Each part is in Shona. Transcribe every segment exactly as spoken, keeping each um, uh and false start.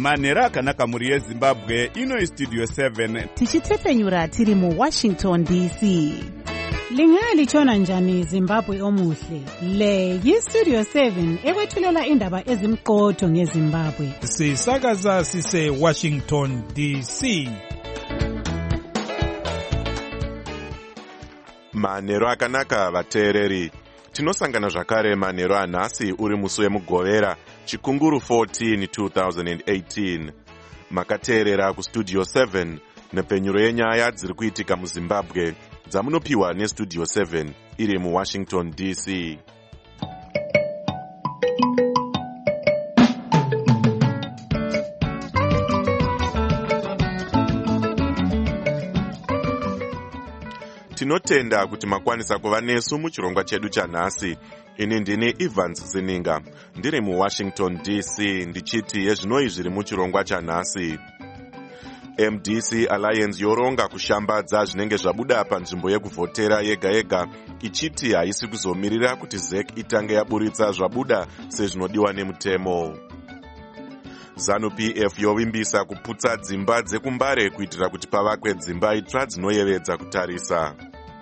manhero akanaka mhuri yezimbabwe. Ino istudio seven tichitepfenyura tiri muwashington D C. Lingalitshona njani Zimbabwe omuhle? Le yistudio seven ekwethulela indaba ezimqotho ngeZimbabwe. Sisakaza sise Washington D C. Manhero akanaka vateereri. Tinosangana zvakare manhero anhasi uri musi wemugovera chikunguru fourteen two thousand eighteen. Makateerera kustudio seven nepfenyuro yenyaya dziri kuitika muZimbabwe dzamunopiwa nestudio seven iri muWashington D C. Tinotenda kuti makwanisa kuva nesu muchirongwa chedu chanhasi. Ini ndini Evans Zininga ndiri muWashington D C ndichiti yezvinoi zviri muchirongwa chanhasi. M D C Alliance yoronga kushambadza zvinenge zvabuda panzvimbo yekuvhotera yega yega ichiti haisi kuzomirira kuti Z E C itange yaburitsa zvabuda sezvinodiwa nemutemo. ZANU-P F yovimbisa kuputsa dzimba dzekumbare kuitira kuti pavakwe dzimba itsva dzinoyevedza kutarisa.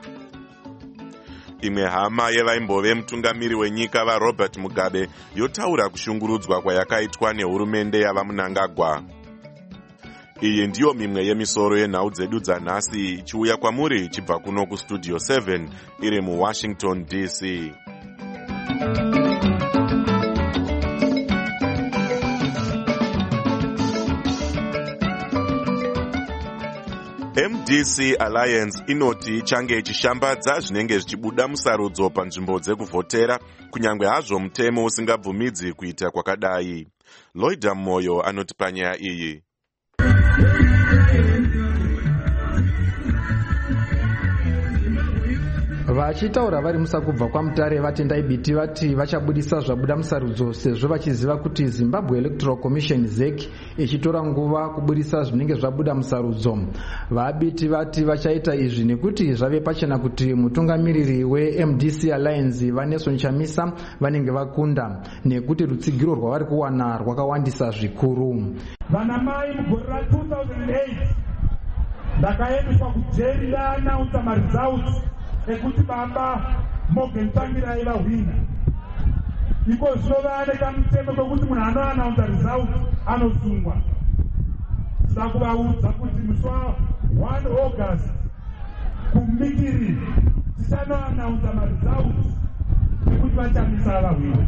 Imwe hama yevaimbove mutungamiri wenyika vaRobert Mugabe yotaura kushungurudzwa kwayakaitwa nehurumende yavaMunangagwa. Iyi ndiyo mimwe yemisoro yenhau dzedu dzanhasi ichiuya kwamuri ichibva kuno kustudio seven iri muWashington D C. M D C Alliance inoti ichange ichishambadza zvinenge zvichibuda musarudzo panzvimbo dzekuvhotera kunyange hazvo mutemo usingabvumidzi kuita kwakadai. Loida Moyo anoti panyaya iyi. Vachitaura vari musakubva kwamutare vatendai biti vati vachabudisa zvabuda musarudzo sezvo vachiziva kuti Zimbabwe Electoral Commission Z E C ichitora nguva kubudisa zvinenge zvabuda musarudzo. Vabiti vati vachaita izvi nekuti zvave pachena kuti mutungamiriri we-M D C Alliance Vanessa Nchamisa vanenge vakunda nekuti rutsigiro rwavari kuwana rwakawandisa zvikuru. Vanamai mugore ra two thousand eight ndakaendeswa kujeri yaanaunza maresults ekuti baba Morgan Tsvangirai vahwina. Iko zvova nekamutemo kekuti munhu anoanaunza result anosungwa. Saka kuvaudza kuti musi wa one August kumikiri tichanoanaunza maresults ekuti vachamisa vahwina.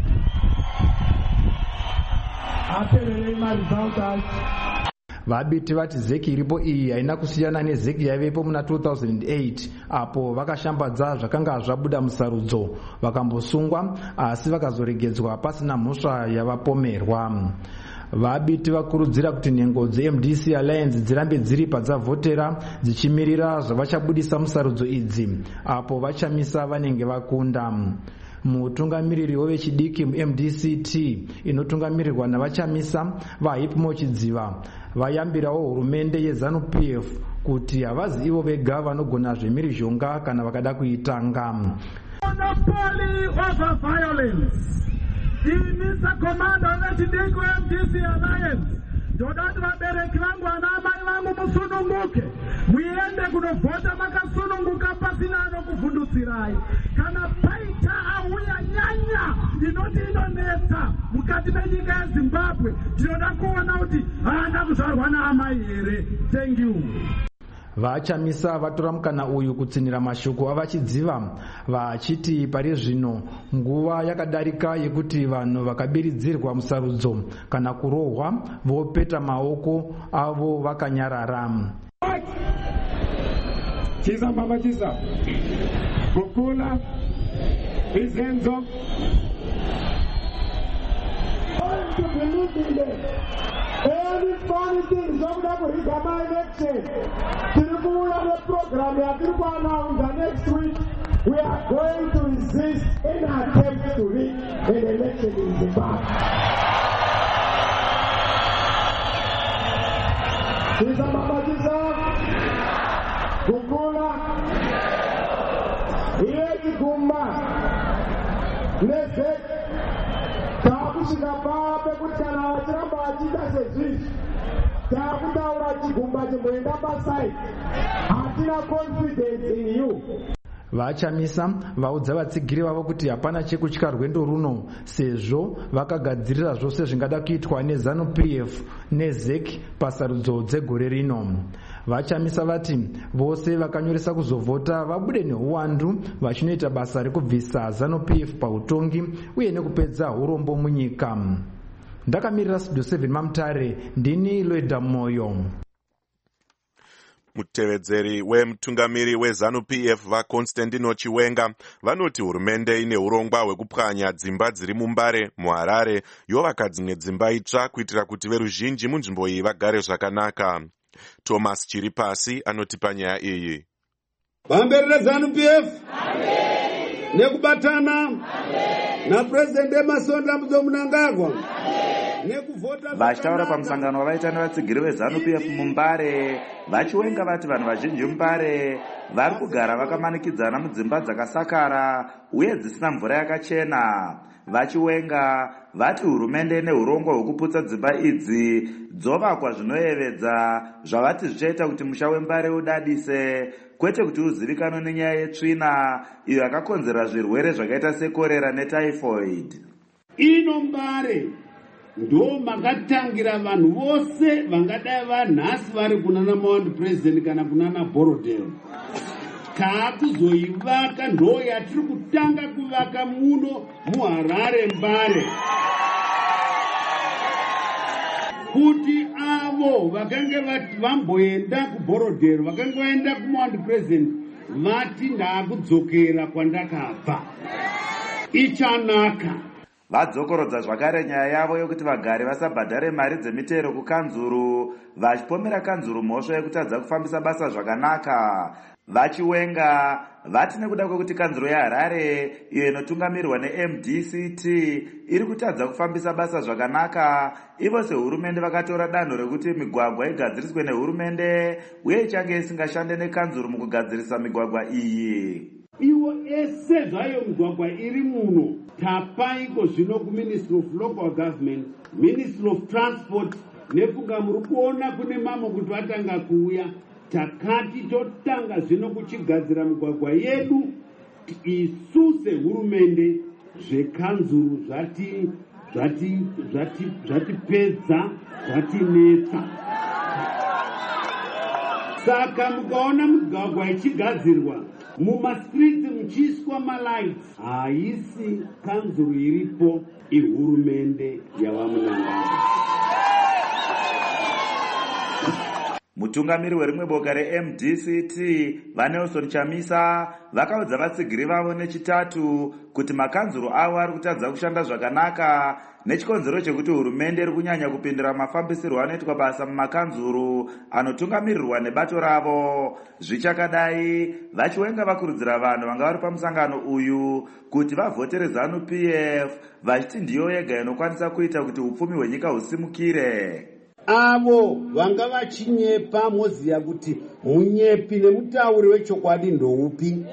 Apererei maresults acho. Vabiti vati Z E C iripo iyi haina kusiyana ne Z E C yaivepo muna two thousand eight apo vakashambadza zvakanga zvabuda musarudzo vakambosungwa asi vakazoregedzwa pasina mhosva yavapomerwa. Vabiti vakurudzira kuti nhengo dze-M D C Alliance dzirambe dziri padzavhotera dzichimirira zvavachabudisa musarudzo idzi apo vachamisa vanenge vakunda. Mutungamiriri wevechidiki mu-M D C T inotungamirirwa navachamisa vaHipmo Chidziva vayambirawo hurumende yeZANU-P F kuti havazi ivo vega vanogona zvemhirizhonga kana vakada kuitanga. Monopoly over violence. Inisa komanda wevechidiki we-M D C Alliance ndodati vabereki vangu vanamai vangu musununguke muende kunovhota makasununguka pasina anokuvhundutsirai. Kana paita auya nyanya inoti inonetsa mukati menyika yeZimbabwe tinoda kuona kuti haana kuzvarwa naamai here. Thank you. Vachamisa vatora mukana uyu kutsinira mashoko avachidziva vachiti pari zvino nguva yakadarika yekuti vanhu vakabiridzirwa musarudzo kana kurohwa vopeta maoko avo vakanyarara. Chisa baba chisa Kukula Izenzo to believe in them. Any funny things of the Gama election. The program we are going to announce next week. We are going to resist any attempt to rig an election in Zimbabwe. Chisa Baba Chisa Kukula Iezi Gumba Lese Tabu takusvika paa pekuti kana vachiramba vachiita sezvizvi takutaura chigumba chimboenda paside. Hatina confidence in you. Vachamisa vaudza vatsigiri vavo kuti hapana chekutya rwendo runo sezvo vakagadzirira zvose zvingada kuitwa neZANU P F neZEC pasarudzo dzegore rino. Vachamisa vati vose vakanyoresa kuzovhota vabude neuwandu vachinoita basa rekubvisa ZANU P F pautongi uye nekupedza urombo munyika. Ndakamirira Studio seven Mamutare, ndini Loida Moyo. Mutevedzeri wemutungamiri weZANU P F vaConstantino Chiwenga vanoti hurumende ine urongwa hwekupwanya dzimba dziri muMbare, muHarare yovaka dzimwe dzimba itsva kuitira kuti veruzhinji munzvimbo iyi vagare zvakanaka. Thomas Chiripasi anoti panyaya iyi. Vamberera ZANU P F nekubatana naPresident Emmerson Dambudzo Mnangagwa vachitaura pamusangano wavaita nevatsigiri veZANU P F muMbare, vachiwenga vati vanhu vazhinji muMbare vari kugara vakamanikidzana mudzimba dzakasakara uye dzisina mvura yakachena. Vachiwenga vati hurumende nehurongo hwekuputsa dzimba idzi dzovakwa zvinoyevedza zvavati zvichaita kuti musha weMbare udadise, kwete kuti uzivikanwe nenyaya yetsvina iyo yakakonzera zvirwere zvakaita sekorera netyphoid. Ino Mbare ndo makatangira vanhu vose vangadai vanhasi vari kunana Mount President kana kunana Borodale. Taakuzoivaka ndo yatiri kutanga kuvaka muno muHarare Mbare, kuti avo vakange vamboenda kuBorodale vakange vaenda kuMount President vati ndakudzokera kwandakabva. Ichanaka. Vadzokorodza zvakare nyaya yavo yokuti vagari vasabhadhare mari dzemitero kukanzuru, vachipomera kanzuru mhosva yekutadza kufambisa basa zvakanaka. Vachiwenga vati nekuda kwekuti kanzuru yeHarare iyo inotungamirwa neM D C T iri kutadza kufambisa basa zvakanaka, ivo sehurumende vakatora danho rekuti migwagwa igadziriswe nehurumende uye ichange isingashande nekanzuru mukugadzirisa migwagwa iyi. Iwo ese zvayo migwagwa iri muno tapaiko zvino kuMinistry of Local Government, Ministry of Transport, nefunga muri kuona kune mamwe kuti vatanga kuuya. Takati totanga zvino kuchigadzira migwagwa yedu isuse hurumende zvekanzuru zvati zvati zvati zvatipedza zvatinetsa. Saka mukaona migwagwa ichigadzirwa mumastreets muchiiswa malights, haisi kanzuru iripo, ihurumende yavaMnangagwa. Mutungamiri werimwe boka reM D C T vaNelson Chamisa vakaudza vatsigiri vavo nechitatu kuti makanzuru avo ari kutadza kushanda zvakanaka nechikonzero chekuti hurumende iri kunyanya kupindura mafambisirwo anoitwa basa mumakanzuru anotungamirirwa nebato ravo. Zvichakadai, vachiwenga vakurudzira vanhu vanga vari pamusangano uyu kuti vavhotere ZANU P F vachiti ndiyo yega inokwanisa kuita kuti upfumi hwenyika husimukire. Avo vanga vachinyepa moziya kuti munyepi nemutauri wechokwadi ndoupi.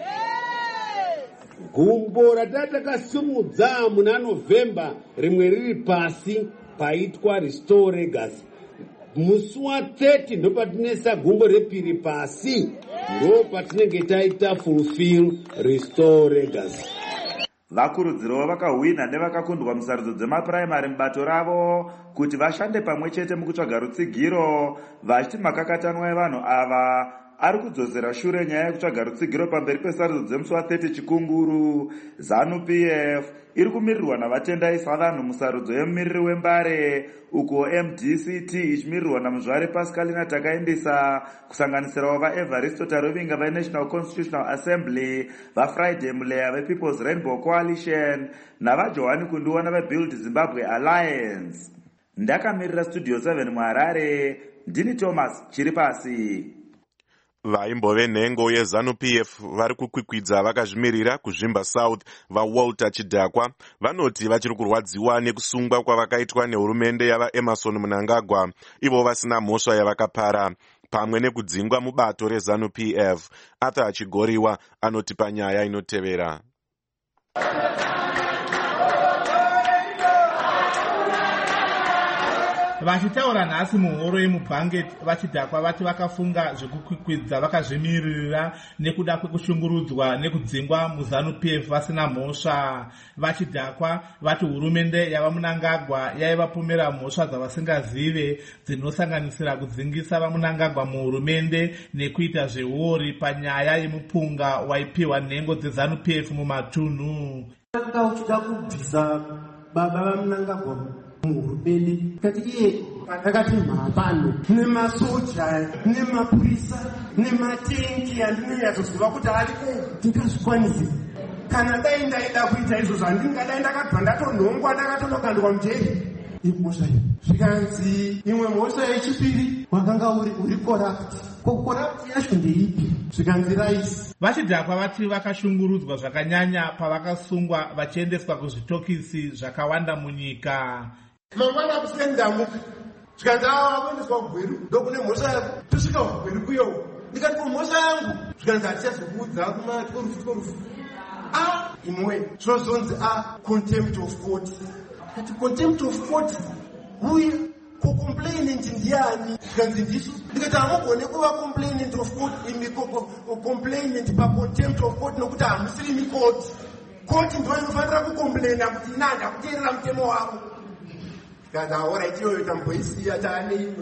Gumbo ratatakasumudza muna November rimwe riri pasi paitwa Restore Legacy. Musi wa thirty ndo patinesa gumbo repiri pasi, ndo patinenge taita Fulfill Restore Legacy. Vakurudziro vakahwina nevakakundwa musarudzo dzemapuraimari mubato ravo kuti vashande pamwe chete mukutsvaga rutsigiro, vachiti makakatanwa evanhu ava ari kudzosera shure nyaya yekutsvaga rutsigiro pamberi pesarudzo dzemusi wa thirty chikunguru. ZANU P F iri kumirirwa navatendai savanhu musarudzo yemumiriri weMbare, uko M D C T ichimirirwa namuzvare Pascalina Takaendesa, kusanganisirawo vaEvaristo Tarovinga veNational Constitutional Assembly, vaFriday Muleya vePeople's Rainbow Coalition navaJohani Kunduwana veBuild Zimbabwe Alliance. Ndakamirira Studio seven muHarare, ndini Thomas Chiripasi. Vaimbove nhengo yeZANU P F vari kukwikwidza vakazvimirira kuzvimba South vaWalter Chidhakwa vanoti vachiri kurwadziwa nekusungwa kwavakaitwa nehurumende yavaEmmerson Mnangagwa, ivo vasina mhosva yavakapara, pamwe nekudzingwa mubato reZANU P F. Arthur Achigoriwa anoti panyaya inotevera. Vachitaura nhasi muhoro yemubhanget vachidhakwa vati vakafunga zvekukwikwidza vakazvimirira nekuda kwekushungurudzwa nekudzingwa muZANU P F vasina mhosva. Vachidhakwa vati hurumende yava Mnangagwa yaivapomera mhosva dzavasingazive dzinosanganisira kudzingisa vaMnangagwa muhurumende nekuita zveuori panyaya yemupunga waipiwa nhengo dzeZANU P F mumatunhu. Uchida kubvisa baba vaMnangagwa muhurumende kati iye akati mhapano nemasoja nemapurisa nematengi andinoyazoziva kuti ariko ndingazvikwanisi. Kana dai ndaida kuita izvozvo handingadai ndakabva ndatonhongwa ndakatonokandwa mujeri. Imhosva iyi zvikanzi imwe mhosva yechipiri wakanga uri uri corrupt. Ko corrupt yacho ndeipi? Zvikanzi raisi. Vachidhakwa vati vakashungurudzwa zvakanyanya pavakasungwa vachiendeswa kuzvitokisi zvakawanda munyika. Mangwana kusendamuka zvikanzi ava vakuendeswa kugweru ndokune mhosva yako tosvika kugweru kuyowo ndikati ko mhosva yangu zvikanzi hatichazokuudza kumakorufu korufu. Ah, imwe zvozonzi a contempt of court. Kati contempt of court uye ko complainant ndiani? Zvikanzi ndisu. Ndikati hamugone kuva complainant of court imi complainant pa contempt of court nokuti hamusiri mikoti. Koti ndo inofanira kucomplaina kuti ina handakuteerera mutemo wako. Zvikanzi alright iyoyo tamboisiya taane imwe.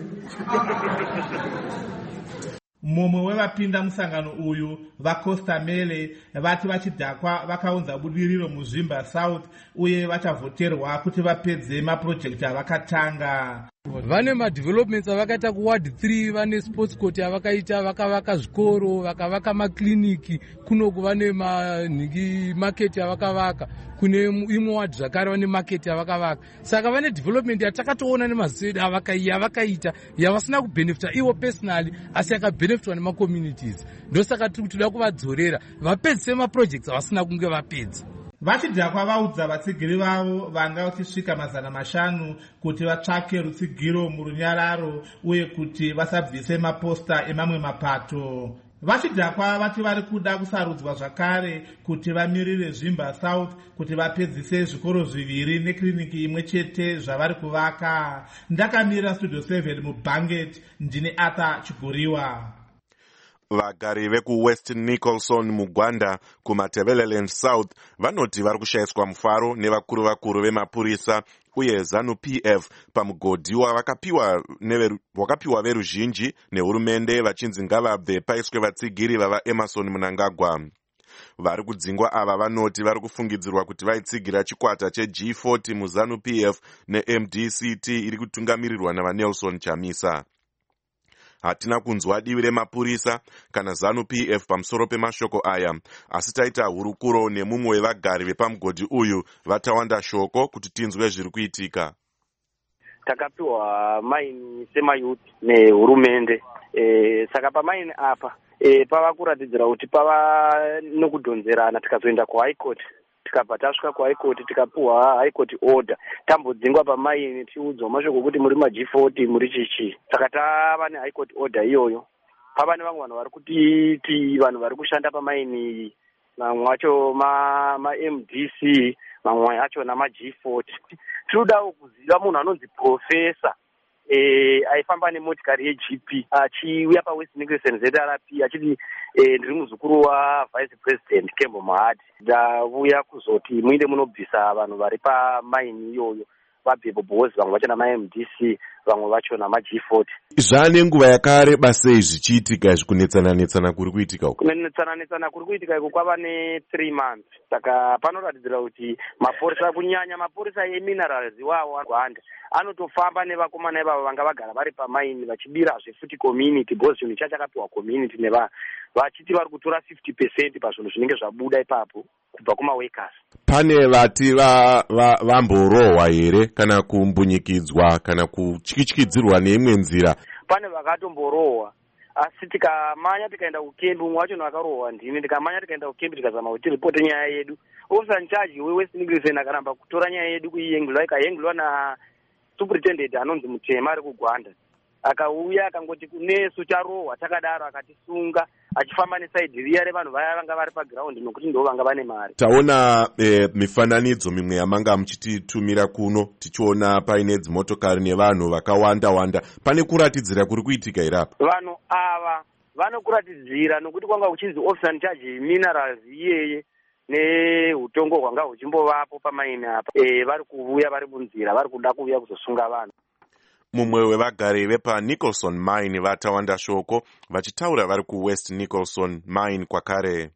Mumwe wevapinda musangano uyu vaCosta Mele vati vachidhakwa vakaunza budiriro muZvimba South uye vachavhoterwa kuti vapedze mapurojekti avakatanga. Vane madevelopments avakaita kuward three, vane sports court avakaita, vakavaka zvikoro, vakavaka makliniki, kuno kuvane manhingi market avakavaka, kune imwe ward zvakare vane market avakavaka. Saka vane development yatakatoona nemaziso edu avakaita yavasina kubenefita ivo personally asi yakabenefitwa nemacommunities. Ndosaka tiri kutoda kuvadzorera vapedzise maprojects avasina kunge vapedza. Vachidhakwa vaudza vatsigiri vavo vanga vachisvika mazana mashanu kuti vatsvake rutsigiro murunyararo uye kuti vasabvise maposta emamwe mapato. Vachidhakwa vati vari kuda kusarudzwa zvakare kuti vamirire Zvimba South kuti vapedzise zvikoro zviviri nekliniki imwe chete zvavari kuvaka. Ndakamira Studio seven muBhanget, ndine Arthur Chiguriwa. Vagari vekuWest Nicholson mugwanda kumaTebeleland South vanoti vari kushayiswa mufaro nevakuru vakuru vemapurisa uye ZANU P F pamugodhi wakapiwa wakapiwa veruzhinji nehurumende vachinzi ngavabve paiswe vatsigiri vava Emmerson Mnangagwa. Vari kudzingwa ava vanoti vari kufungidzirwa kuti vaitsigira chikwata cheG forty muZANU P F neM D C T iri kutungamirirwa navaNelson Chamisa. Hatina kunzwa divi remapurisa kana ZANU P F pamusoro pemashoko aya, asi taita hurukuro nemumwe wevagari vepamugodhi uyu vatawanda shoko kuti tinzwe zviri kuitika. Takapiwa maini semayuti nehurumende. E, saka pamaini apa e, pava kuratidzira kuti pava nokudhonzerana tikazoenda kuHigh Court. Tikabva tasvika kuHigh Court tikapiwa High Court order tambodzingwa pamaini tiudzwa mashoko kuti muri maG forty muri chichi. Saka tava neHigh Court order iyoyo. Pava nevamwe vanhu vari kutiti vanhu vari kushanda pamaini mamwe wacho ma, ma M D C mamwe acho namaG forty. Tinodawo kuziva munhu anonzi professor eh aifamba nemotikari yeG P achiuya paWest Nicholson Z R P achiti eh ndiri muzukuru waVice President Kembo Mahadi. Ndauya kuzoti muinde munobvisa vanhu vari pamaini iyoyo vabve bobozi vamwe vacho namaM D C vamwe vacho namaG forty. Zvane nguva yakareba sei zvichiitika izvi kunetsana netsana kuri kuitika uko? Kunetsana netsana kuri kuitika iko kwava ne three months. Saka panoratidzira kuti mapurisa kunyanya mapurisa eminerals iwawo agwanda anotofamba nevakomana ivavo vanga vagara vari pamaini vachibira zvefuti community because chinhu chachakapiwa community neva vachiti vari kutora fifty percent pazvinhu zvinenge zvabuda ipapo kubva kumaworkers. Pane vati vamborohwa va here kana kumbunyikidzwa kana kutyityidzirwa neimwe nzira? Pane vakatomborohwa asi tikamanya tikaenda kukembi, umwe wacho akarohwa ndini, tikamanya tikaenda kukembi tikazama kuti ripote nyaya yedu. Officer in charge weWest Nicholson akaramba kutora nyaya yedu kuiyenglwa, ikayengulwa na superintendent anonzi Mutema ari kugwanda. akauya akangoti kunesu tarohwa takadaro akatisunga achifamba nesaidhi riya revanhu vaya vanga vari pagiraundi nokuti ndo vanga vane mari. Taona eh, mifananidzo mimwe yamanga muchititumira kuno tichiona paine dzimotokari nevanhu vakawanda wanda. Pane kuratidzira kuri kuitika irapa? Vanhu ava vanokuratidzira nokuti kwanga kuchinzi officer in charge minerals iyeye neutongo hwanga huchimbovapo pamaini apa. E, vari kuuya vari munzira vari kuda kuuya kuzosunga vanhu. Mumwe wevagari vepa Nicholson Mine vatawanda shoko vachitaura vari kuWest Nicholson Mine kwakare.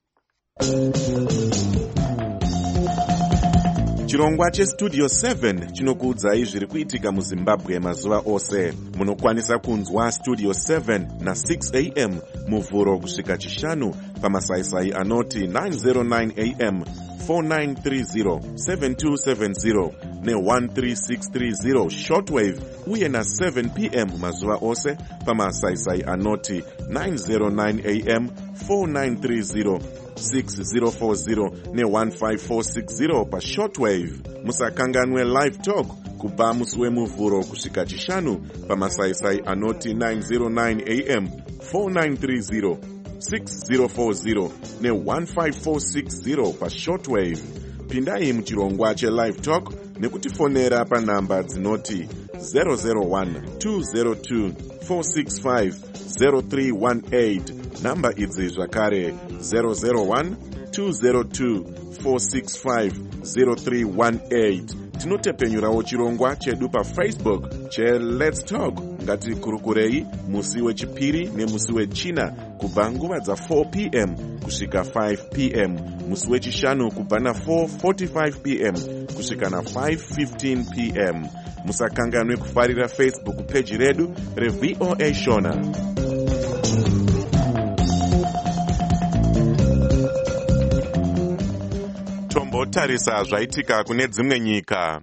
Chirongwa cheStudio seven chinokuudzai zviri kuitika muZimbabwe mazuva ose. Munokwanisa kunzwa Studio seven na six a m muvhuro kusvika chishanu pamasaisai anoti nine oh nine a m, four nine three zero, seven two seven zero ne one three six three zero shortwave uye na seven p m mazuva ose pamasaisai anoti nine oh nine a m, four nine three zero, six zero four zero ne one five four six zero pa shortwave. Musakanganwe live talk kubva musi wemuvhuro kusvika chishanu pamasaisai anoti nine oh nine a m, four nine three zero, six zero four zero ne one five four six zero pa shortwave. Pindai muchirongwa che live talk nekutifonera pa namba dzinoti zero zero one, two zero two, four six five, zero three one eight. Namba idzi zvakare zero zero one, two zero two, four six five, zero three one eight. Tinotepenyurawo chirongwa chedu pa Facebook che Let's Talk ngati kurukurei musi wechipiri nemusi wechina kubva nguva dza four p m kusvika five p m, musi wechishanu kubva na four forty-five p m kusvika na five fifteen p m. Musakanganwe kufarira Facebook page redu reV O A Shona. Tombotarisa zvaitika kune dzimwe nyika.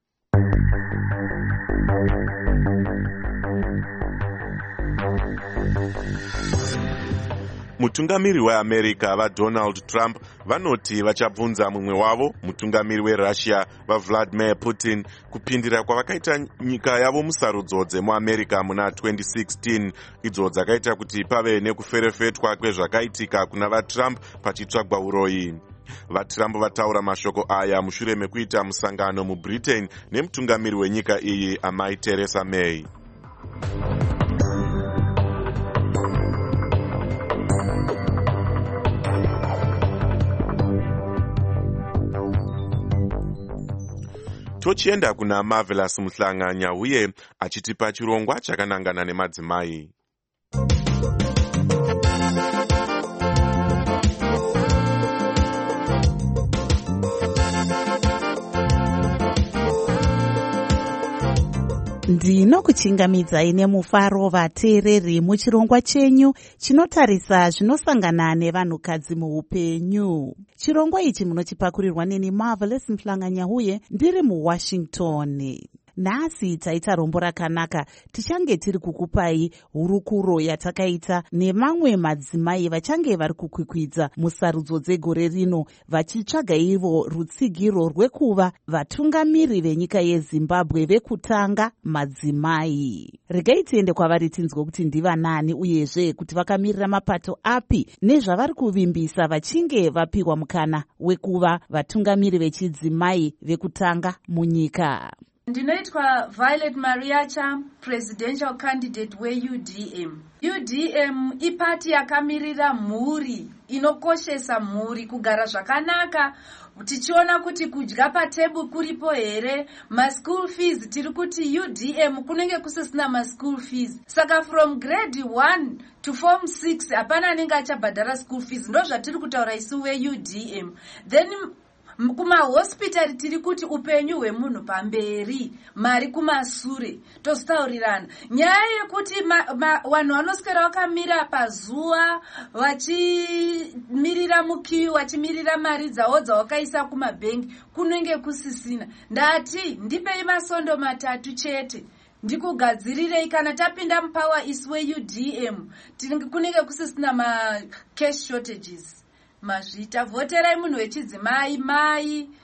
Mutungamiri weAmerica vaDonald Trump vanoti vachabvunza mumwe wavo mutungamiri weRussia vaVladimir Putin kupindira kwavakaita nyika yavo musarudzo dzemuAmerica muna twenty sixteen, idzo dzakaita kuti pave nekuferefetwa kwezvakaitika kuna vaTrump pachitsvagwa uroyi. VaTrump vataura mashoko aya mushure mekuita musangano muBritain nemutungamiri wenyika iyi amai Theresa May. Tochienda kuna Marvelous Muhlanganya uye achitipa chirongwa chakanangana nemadzimai. Ndinokuchingamidzai nemufaro vateereri muchirongwa chenyu chinotarisa zvinosangana nevanhukadzi muupenyu. Chirongwa ichi munochipakurirwa neni Marvelous Muhlanganya uye ndiri muWashington. Nhasi taita rombo rakanaka, tichange tiri kukupai hurukuro yatakaita nemamwe madzimai vachange vari kukwikwidza musarudzo dzegore rino vachitsvaga ivo rutsigiro rwekuva vatungamiri venyika yeZimbabwe vekutanga madzimai. Regai tiende kwavari tinzwe kuti ndiva nani uyezve kuti vakamirira mapato api nezvavari kuvimbisa vachinge vapiwa mukana wekuva vatungamiri vechidzimai vekutanga munyika. Ndinoitwa Violet Mariacha, presidential candidate we-U D M. U D M ipati yakamirira mhuri, inokoshesa mhuri, kugara zvakanaka, tichiona kuti kudya patebu kuripo here, ma school fees tiri kuti U D M kunenge kusisina ma school fees. Saka from grade one to form six hapana anenge achabhadhara school fees. Ndo zvatiri kutaura isu we-U D M. Then kuma hospital tiri kuti upenyu hwemunhu pamberi, mari kumasure, tositaurirana. Nyaya yekuti vanhu vanoswera vakamira pazuva vachimirira mukiwi, vachimirira mari dzavo dzavakaisa kumabhengi kunenge kusisina. Ndati ndipei masondo matatu chete ndikugadzirirei kana tapinda mupower iswe U D M kunenge kusisina ma cash shortages. Mazvita voterai munhu wechidzimai mai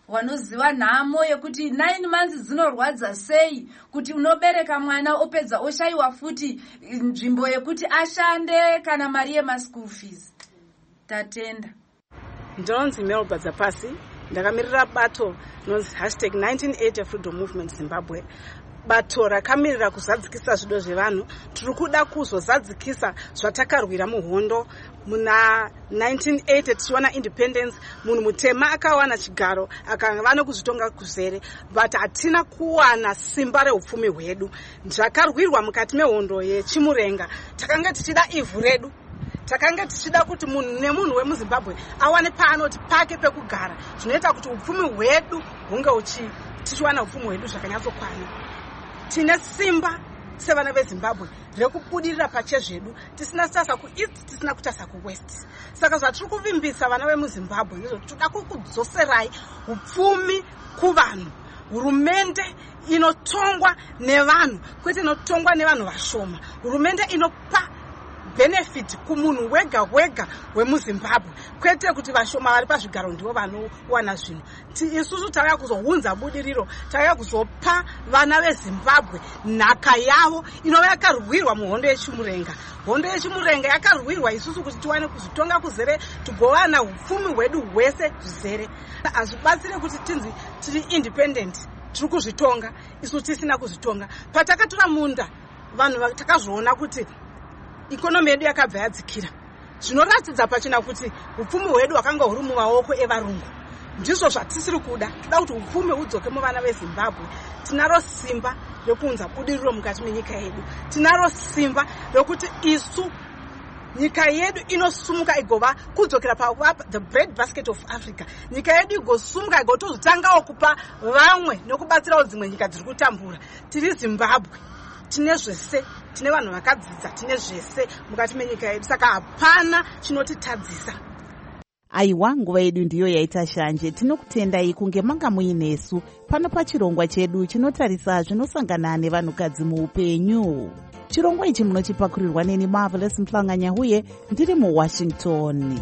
wanoziva nhamo yekuti nine months dzinorwadza sei, kuti unobereka mwana opedza oshayiwa futi nzvimbo yekuti ashande kana mari yemaschool fees. Tatenda. Ndinonzi Melba Dzapasi, ndakamirira bato nonzi hashtag nineteen eighty Freedom Movement Zimbabwe. Bato rakamirira kuzadzikisa zvido zvevanhu. Tiri kuda kuzozadzikisa zvatakarwira muhondo muna nineteen eighty tichiwana independence. Munhu mutema akawana chigaro akava nokuzvitonga kuzere, but hatina kuwana simba reupfumi hwedu. Zvakarwirwa mukati mehondo yechimurenga, takanga tichida ivhu redu. Takanga tichida kuti munhu nemunhu wemuZimbabwe awane paanoti pake pekugara, zvinoita kuti upfumi hwedu hunge uchi tichiwana upfumi hwedu zvakanyatsokwana. Tine simba sevana veZimbabwe rekubudirira pachezvedu, tisina sasa kueast, tisina kutasa kuwest. Saka zvatiri kuvimbisa vana vemuZimbabwe izvo toda kudzoserai upfumi kuvanhu. Hurumende inotongwa nevanhu, kwete inotongwa nevanhu vashoma. Hurumende inopa benefit kumunhu wega wega wemuZimbabwe, kwete kuti vashoma vari pazvigaro ndivo vanowana zvinhu. Isusu tauya kuzounza budiriro, tauya kuzopa vana veZimbabwe nhaka yavo inova yakarwirwa muhondo yechimurenga. Hondo yechimurenga yakarwirwa isusu kuti tiwane kuzvitonga kuzere, tigowana upfumi hwedu hwese zvizere. Hazvibatsire kuti tinzi tiri independent, tiri kuzvitonga isusu tisina kuzvitonga. Patakatora munda, vanhu takazvoona kuti ikonomi yedu yakabva yadzikira. Zvinoratidza pachina kuti upfumi hwedu hwakanga huri mumaoko evarungu. Ndizvo zvatisiri kuda. Toda kuti upfumi hudzoke muvana veZimbabwe. Tinaro simba rekuunza budiriro mukati menyika yedu. Tinaro simba rekuti isu nyika yedu inosumuka igova kudzokera pa the bread basket of Africa. Nyika yedu igosumuka igotozotangawo kupa vamwe nokubatsirawo dzimwe nyika dziri kutambura. Tiri Zimbabwe, tine zvese, tine vanhu vakadzidza, tine zvese mukati menyika yedu, saka hapana chinotitadzisa. Aiwa, nguva yedu ndiyo yaita shanje. Tinokutendai kunge manga muinesu pano pachirongwa chedu chinotarisa zvinosangana nevanhukadzi muupenyu. Chirongwa ichi munochipakurirwa neni Marvelous Mhlanga-Nyahuye, ndiri muWashington.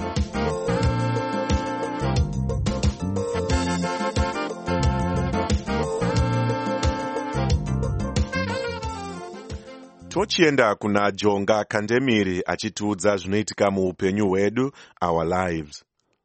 Tochienda kuna Jonga Kandemiri achitiudza zvinoitika muupenyu hwedu, our lives.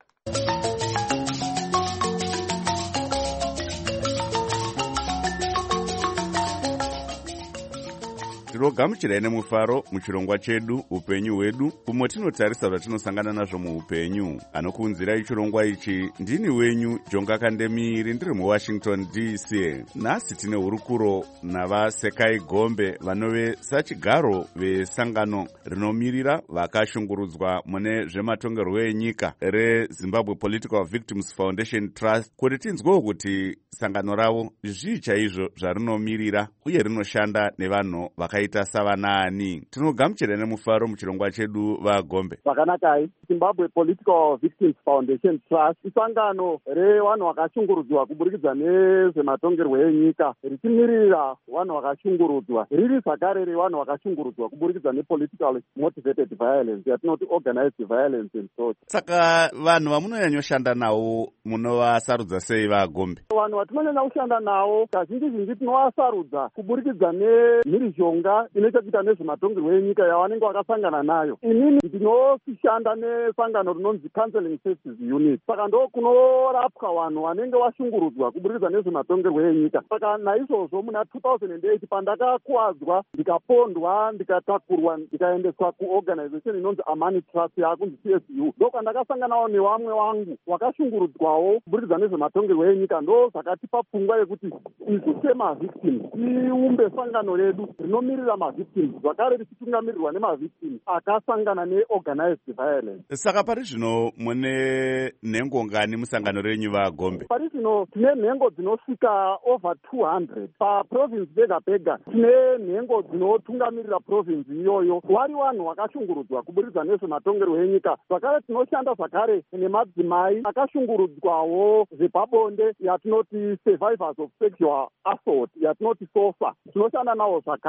Tinogamuchirai nemufaro muchirongwa chedu upenyu hwedu, umwe tinotarisa zvatinosangana nazvo muupenyu. Anokuunzirai chirongwa ichi ndini wenyu Jonga Kandemiri, ndiri muWashington D C. Nhasi tine hurukuro navaSekai Gombe vanove sachigaro vesangano rinomirira vakashungurudzwa mune zvematongerwo enyika reZimbabwe Political Victims Foundation Trust, kuti tinzwewo kuti sangano ravo zvii chaizvo zvarinomiririra uye rinoshanda nevanhu vakaita savanani. Tinogamuchira nemufaro muchirongwa chedu vaGombe. Vakanakai, Zimbabwe Political Victims Foundation Trust isangano revanhu vakashungurudzwa kuburikidza nezvematongerwo enyika, richimirira vanhu vakashungurudzwa, riri zvakare revanhu vakashungurudzwa kuburikidza nepolitically motivated violence, yatinoti organized violence and sort. Saka vanhu vamunonyanyoshanda navo munovasarudza sei vaGombe? Vanhu vatinonyanya kushanda navo kazhinji zhinji tinovasarudza kuburikidza nemhirizhonga inoita kuita nezvematongerwo enyika yavanenge vakasangana nayo. Inini ndinoshanda nesangano rinonzi Counseling Services Unit, saka ndo kunorapwa vanhu vanenge vashungurudzwa kuburikidza nezvematongerwo enyika. Saka naizvozvo muna two thousand eight pandakakuwadzwa ndikapondwa ndikatakurwa ndikaendeswa kuorganization inonzi Amani Trust yakunzi C S U, ndo kwandakasanganawo nevamwe vangu vakashungurudzwawo kuburikidza nezvematongerwo enyika. Ndo zvakatipa pfungwa yekuti isu semavictims tiumbe sangano redu rinomirira mavictims, zvakare richitungamirirwa nemavictims akasangana neorganized violence. Saka pari zvino mune nhengo ngani musangano renyu vaGombe? Pari zvino tine nhengo dzinosvika over two hundred paprovince pega pega. Tine nhengo dzinotungamirira province iyoyo, wari vanhu vakashungurudzwa kuburikidza nezvematongerwo enyika. Zvakare tinoshanda zvakare nemadzimai akashungurudzwawo zvepabonde, yatinoti survivors of sexual assault, yatinoti SOSA, tinoshanda navo zvakare. Saka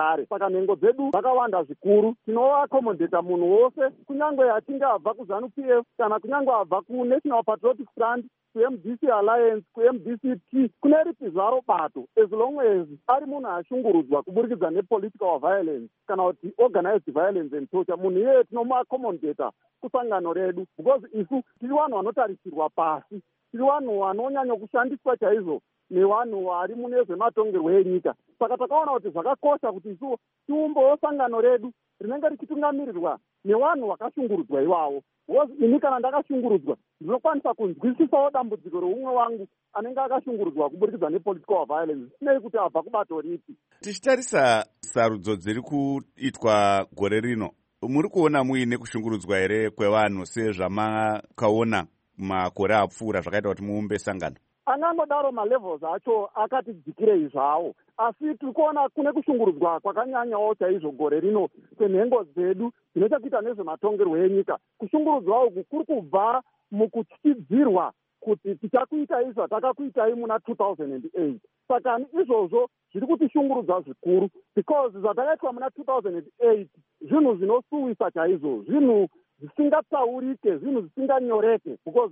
saka nhengo dzedu dzakawanda zvikuru. Tinoakomodheta munhu wose kunyange achinge abva kuzanu P F kana kunyange abva kuNational Patriotic Front, ku-M D C Alliance, ku-M D C T, kune ripi zvaro bato, as long as ari munhu ashungurudzwa kuburikidza nepolitical violence kana kuti organized violence and torture, munhu iyeye tinomuakomodheta kusangano redu, because isu tiri vanhu vanotarisirwa pasi, tiri vanhu vanonyanya kushandiswa chaizvo nevanhu vari mune zvematongerwo enyika. Saka takaona kuti zvakakosha kuti isu tiumbewo sangano redu rinenge richitungamirirwa nevanhu vakashungurudzwa ivavo. Ini kana ndakashungurudzwa ndinokwanisa kunzwisisawo dambudziko reumwe wangu anenge akashungurudzwa kuburikidza nepolitical violence, sinei kuti abva kubato ripi. Tichitarisa sarudzo dziri kuitwa gore rino, muri kuona muine kushungurudzwa here kwevanhu sezvamakaona makore apfuura zvakaita kuti muumbe sangano? Angangodaro malevels acho akati dzikirei zvawo, asi tiri kuona kune kushungurudzwa kwakanyanyawo chaizvo gore rino kwenhengo dzedu dzinochokuita nezvematongerwo enyika. Kushungurudzwa uku kuri kubva mukutyidzirwa kuti tichakuitai zvatakakuitai muna two thousand eight. Saka izvozvo zviri kutishungurudza zvikuru, because zvatakaitwa muna two thousand eight zvinhu zvinosuwisa chaizvo, zvinhu zvisingatsaurike, zvinhu zvisinganyoreke, because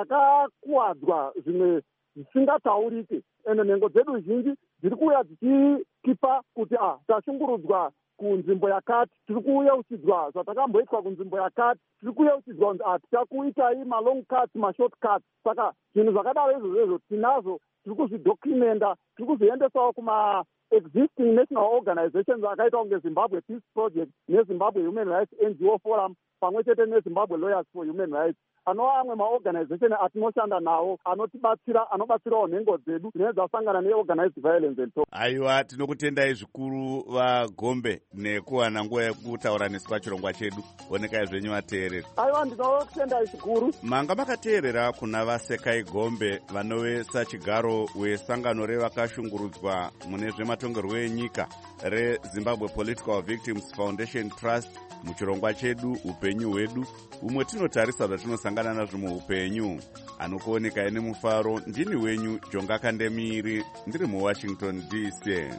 takakuwadzwa zvimwe zvisingataurike. Ende nhengo dzedu zhinji dziri kuuya dzichikipa kuti ah tashungurudzwa kunzvimbo yakati, tiri kuyeuchidzwa zvatakamboitwa kunzvimbo yakati, tiri kuyeuchidzwa kuti ah tichakuitai malong cuts mashort cuts. Saka zvinhu zvakadaro izvozvo tinazvo, tiri kuzvidocumenta, tiri kuzviendesawo kuma existing national organizations akaita kunge Zimbabwe Peace Project neZimbabwe Human Rights N G O Forum pamwe chete neZimbabwe Lawyers for Human Rights, anova amwe maorganization atinoshanda nawo anotibatsira, anobatsirawo nhengo dzedu dzinenge dzasangana neorganized violence and talk. Aiwa, tinokutendai zvikuru vaGombe nekuwana nguva yekutaura nesu pachirongwa chedu. Onekai zvenyu vateereri. Aiwa, ndinokutendai zvikuru. Manga makateerera kuna vaSekai Gombe vanovesa chigaro wesangano revakashungurudzwa mune zvematongerwo enyika reZimbabwe Political Victims Foundation Trust muchirongwa chedu upenyu hwedu, umwe tinotarisa zvatinosangana nazvo muupenyu. Anokuonekai nemufaro ndini wenyu Jonga Kandemiri, ndiri muWashington D C.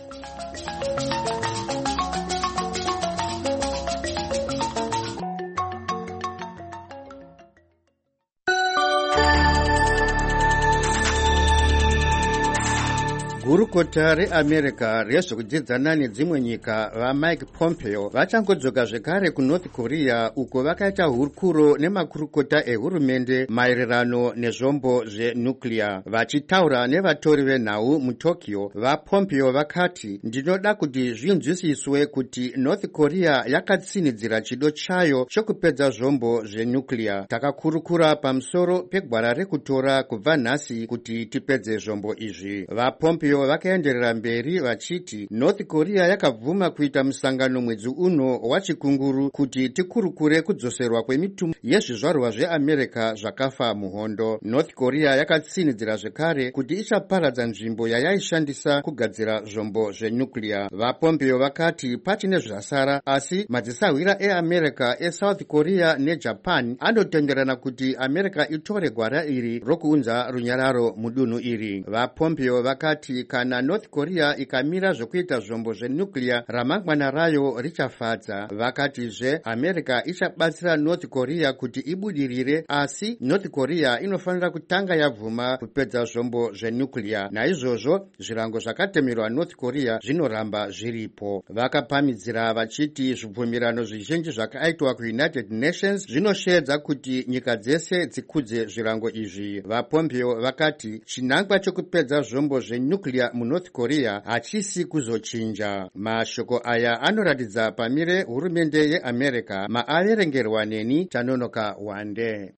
Gurukota reAmerica rezvokudzidzana nedzimwe nyika vaMike Pompeo vachangodzoka zvekare kuNorth Korea uko vakaita hurukuro nemakurukota ehurumende maererano nezvombo zvenuclear. Vachitaura nevatori venhau muTokyo, vaPompeo vakati, ndinoda kuti zvinzwisiswe kuti North Korea yakatsinidzira chido chayo chokupedza zvombo zvenuclear. Takakurukura pamusoro pegwara rekutora kubva nhasi kuti tipedze zvombo izvi. VaPompeo vakaenderera mberi vachiti North Korea yakabvuma kuita musangano mwedzi uno wachikunguru kuti tikurukure kudzoserwa kwemitumbi yezvizvarwa zveAmerica zvakafa muhondo. North Korea yakatsinidzira zvekare kuti ichaparadza nzvimbo yayaishandisa kugadzira zvombo zvenuclear. VaPompeo vakati pachine zvasara, asi madzisahwira eAmerica eSouth Korea neJapan anotenderana kuti America itore gwara iri rokuunza runyararo mudunhu iri. VaPompeo vakati kana North Korea ikamira zvokuita zvombo zvenuclear ramangwana rayo richafadza. Vakatizve America ichabatsira North Korea kuti ibudirire, asi North Korea inofanira kutanga yabvuma kupedza zvombo zvenuclear. Naizvozvo zvirango zvakatemerwa North Korea zvinoramba zviripo. Vakapamidzira vachiti zvibvumirano zvizhinji zvakaitwa kuUnited Nations zvinoshedza kuti nyika dzese dzikudze zvirango izvi. VaPompeo vakati chinangwa chokupedza zvombo zvenuclear muNorth Korea hachisi kuzochinja. Mashoko aya anoratidza pamire hurumende yeAmerica. Maaverengerwa neni Tanonoka Wande.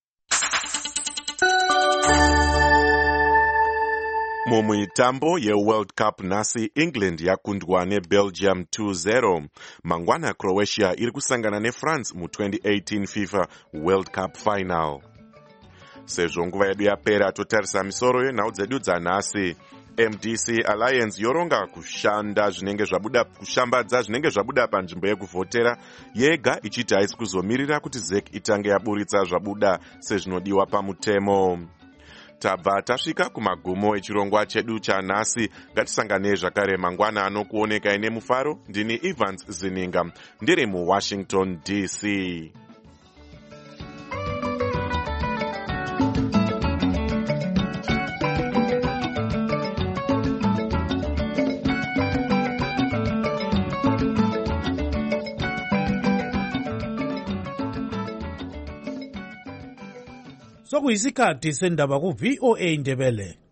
Mumuitambo yeWorld Cup nhasi England yakundwa neBelgium two zero. Mangwana Croatia iri kusangana neFrance mu twenty eighteen FIFA World Cup final. Sezvo nguva yedu yapera totarisa misoro yenhau dzedu dzanhasi. M D C Alliance yoronga kushanda zvinenge zvabuda kushambadza zvinenge zvabuda panzvimbo yekuvhotera yega, ichiti haisi kuzomirira kuti Z E C itange yaburitsa zvabuda sezvinodiwa pamutemo. tabva tasvika kumagumo echirongwa chedu chanhasi. Ngatisanganei zvakare mangwana anokuonekai nemufaro. Ndini Evans Zininga ndiri muWashington D C. Sokuyisikhathi sendaba ku V O A Ndebele.